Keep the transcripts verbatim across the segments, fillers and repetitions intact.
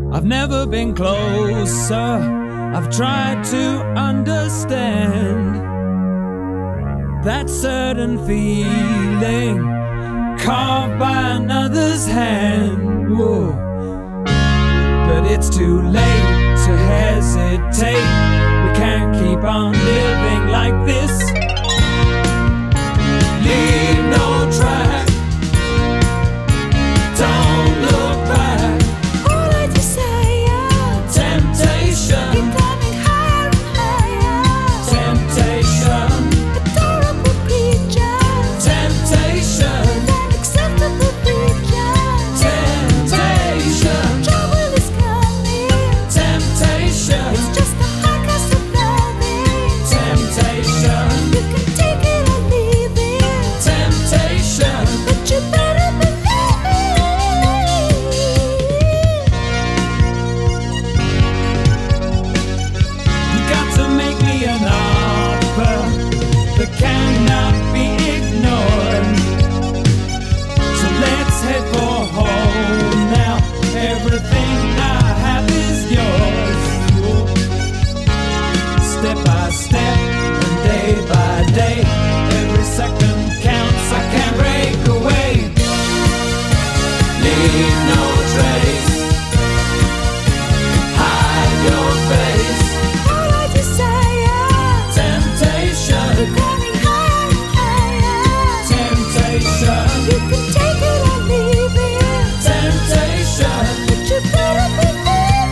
I've never been closer. I've tried to understand that certain feeling carved by another's hand. Whoa. But it's too late to hesitate. We can't keep on living like this. Leave no track. Don't look back. All I desire, Temptation, becoming higher and higher. temptation, Adorable creature, temptation, unacceptable creature. temptation, Trouble is coming. temptation, It's just the high cost of loving. temptation, You can take it or leave it, temptation. but you better believe it. You got to make me an offer that cannot be ignored. So let's head for home now. Everything I have is yours. Step by step and day by day, every second counts. I can't break away. Leave no trace. Hide your face. All I desire, Temptation, becoming higher and higher. temptation, You can take it or leave it, temptation, but you better believe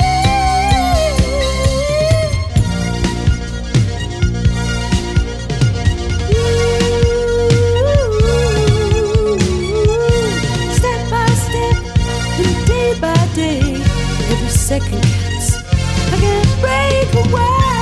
it. Step by step and day by day, every second counts. I can't break away.